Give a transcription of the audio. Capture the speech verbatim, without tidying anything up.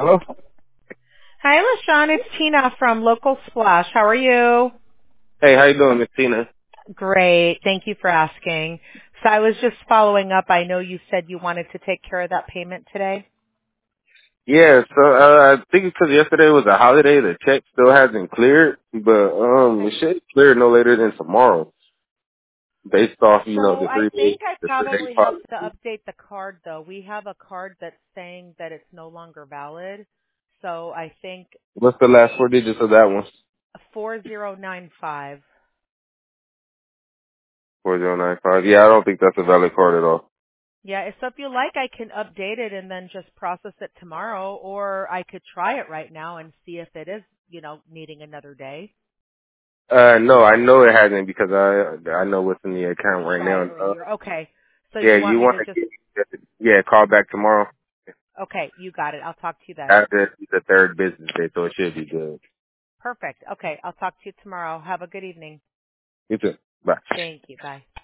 Hello? Hi, LaShawn. It's Tina from Local Splash. How are you? Hey, how you doing, Miss Tina? Great. Thank you for asking. So I was just following up. I know you said you wanted to take care of that payment today. Yeah, so uh, I think it's 'cause yesterday was a holiday. The check still hasn't cleared, but um, it Okay. should clear no later than tomorrow, based off you know So the I three day think I the three day probably have to policy. update the card though. We have a card that's saying that it's no longer valid. So I think What's the last four digits of that one? four zero nine five. Four zero nine five. Yeah, I don't think that's a valid card at all. Yeah, so if you like, I can update it and then just process it tomorrow, or I could try it right now and see if it is, you know, needing another day. Uh, no, I know it hasn't because I I know what's in the account You right tried now. Uh, earlier. Okay. So yeah, you you want me want to just, to get yeah call back tomorrow okay, you got it. I'll talk to you then. after the third business day, so it should be good. Perfect. Okay, I'll talk to you tomorrow. Have a good evening. You too. Bye. Thank you. Bye.